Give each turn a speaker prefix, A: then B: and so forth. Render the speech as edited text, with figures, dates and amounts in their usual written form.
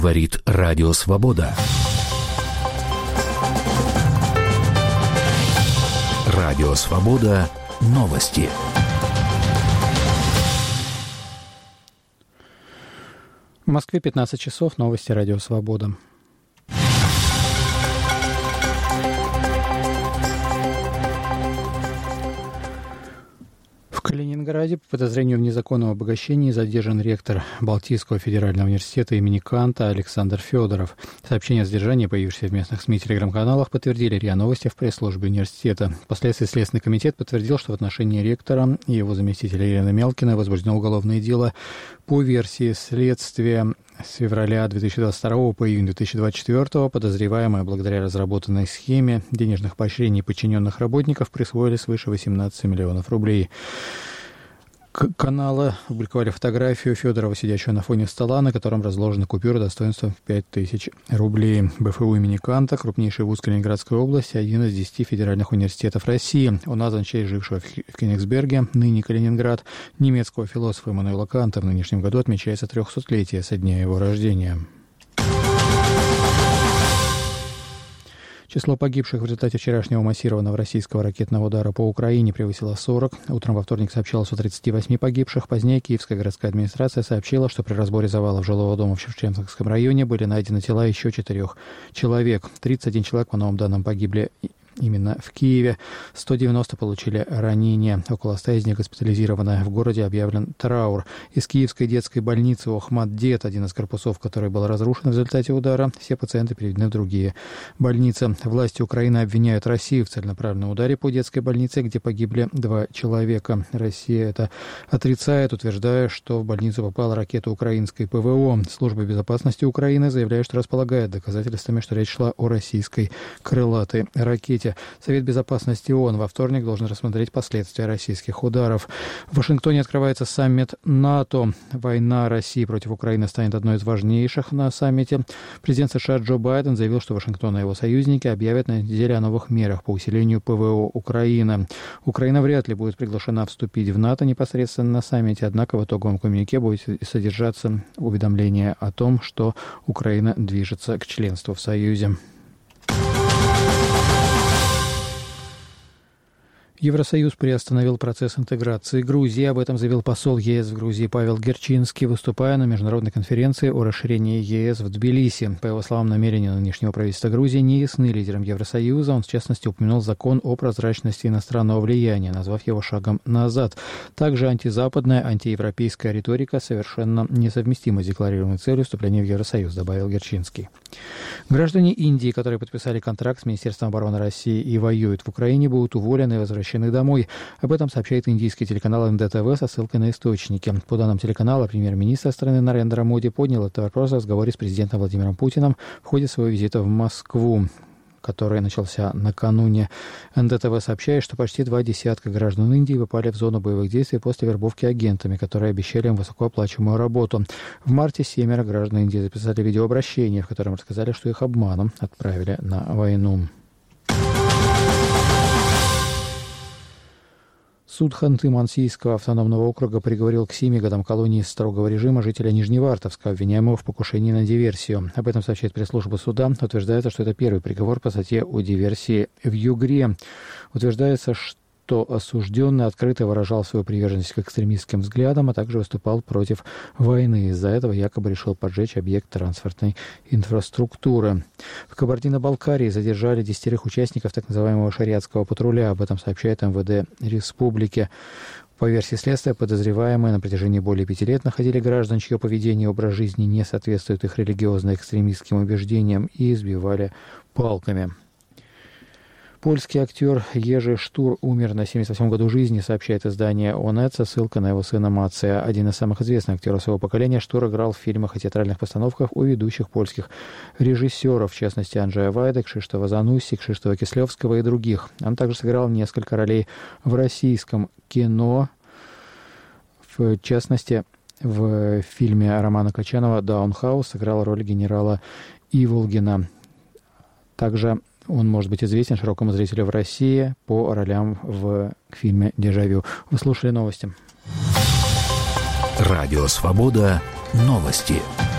A: Говорит Радио Свобода. Радио Свобода. Новости.
B: В Москве 15 часов. Новости Радио Свобода. В Калининграде по подозрению в незаконном обогащении задержан ректор Балтийского федерального университета имени Канта Александр Федоров. Сообщение о задержании, появившееся в местных СМИ и телеграм-каналах, подтвердили РИА Новости в пресс-службе университета. Впоследствии Следственный комитет подтвердил, что в отношении ректора и его заместителя Елены Мелкиной возбуждено уголовное дело по версии следствия. С февраля 2022 по июнь 2024 подозреваемые благодаря разработанной схеме денежных поощрений подчиненных работников присвоили свыше 18 миллионов рублей. Каналы опубликовали фотографию Федорова, сидящего на фоне стола, на котором разложены купюры достоинством в 5000 рублей. БФУ имени Канта, крупнейший вуз Калининградской области, один из 10 федеральных университетов России. Он назван в честь жившего в Кёнигсберге, ныне Калининград, немецкого философа Иммануила Канта. В нынешнем году отмечается 300-летие со дня его рождения. Число погибших в результате вчерашнего массированного российского ракетного удара по Украине превысило 40. Утром во вторник сообщалось о 38 погибших. Позднее Киевская городская администрация сообщила, что при разборе завалов жилого дома в Шевченковском районе были найдены тела еще 4 человек. 31 человек, по новым данным, погибли именно в Киеве. 190 получили ранения. Около 100 из них госпитализированы. В городе объявлен траур. Из Киевской детской больницы Охмат-Дет, один из корпусов, который был разрушен в результате удара, все пациенты переведены в другие больницы. Власти Украины обвиняют Россию в целенаправленном ударе по детской больнице, где погибли 2 человека. Россия это отрицает, утверждая, что в больницу попала ракета украинской ПВО. Служба безопасности Украины заявляет, что располагает доказательствами, что речь шла о российской крылатой ракете. Совет безопасности ООН во вторник должен рассмотреть последствия российских ударов. В Вашингтоне открывается саммит НАТО. Война России против Украины станет одной из важнейших на саммите. Президент США Джо Байден заявил, что Вашингтон и его союзники объявят на неделе о новых мерах по усилению ПВО Украины. Украина вряд ли будет приглашена вступить в НАТО непосредственно на саммите, однако в итоговом коммюнике будет содержаться уведомление о том, что Украина движется к членству в Союзе. Евросоюз приостановил процесс интеграции Грузии. Об этом заявил посол ЕС в Грузии Павел Герчинский, выступая на международной конференции о расширении ЕС в Тбилиси. По его словам, намерения нынешнего правительства Грузии не ясны лидерам Евросоюза. Он, в частности, упомянул закон о прозрачности иностранного влияния, назвав его шагом назад. Также антизападная, антиевропейская риторика совершенно несовместима с декларируемой целью вступления в Евросоюз, добавил Герчинский. Граждане Индии, которые подписали контракт с Министерством обороны России и воюют в Украине, будут уволены и возвращены домой. Об этом сообщает индийский телеканал НДТВ со ссылкой на источники. По данным телеканала, премьер-министр страны Нарендра Моди поднял этот вопрос в разговоре с президентом Владимиром Путиным в ходе своего визита в Москву, который начался накануне. НДТВ сообщает, что почти 20 граждан Индии попали в зону боевых действий после вербовки агентами, которые обещали им высокооплачиваемую работу. В марте 7 граждан Индии записали видеообращение, в котором рассказали, что их обманом отправили на войну. Суд Ханты-Мансийского автономного округа приговорил к 7 годам колонии строгого режима жителя Нижневартовска, обвиняемого в покушении на диверсию. Об этом сообщает пресс-служба суда. Утверждается, что это первый приговор по статье о диверсии в Югре. Утверждается, что осужденный открыто выражал свою приверженность к экстремистским взглядам, а также выступал против войны. Из-за этого якобы решил поджечь объект транспортной инфраструктуры. В Кабардино-Балкарии задержали 10 участников так называемого шариатского патруля. Об этом сообщает МВД Республики. По версии следствия, подозреваемые на протяжении более 5 лет находили граждан, чье поведение и образ жизни не соответствует их религиозно-экстремистским убеждениям, и избивали палками. Польский актер Ежи Штур умер на 78 году жизни, сообщает издание ОНЕТ со ссылкой на его сына Мация. Один из самых известных актеров своего поколения, Штур играл в фильмах и театральных постановках у ведущих польских режиссеров, в частности Анджея Вайда, Кшиштофа Занусси, Кшиштофа Кислевского и других. Он также сыграл несколько ролей в российском кино, в частности, в фильме Романа Качанова «Даунхаус» сыграл роль генерала Иволгина. Также он может быть известен широкому зрителю в России по ролям в фильме «Дежавю». Вы слушали новости.
A: Радио «Свобода». Новости.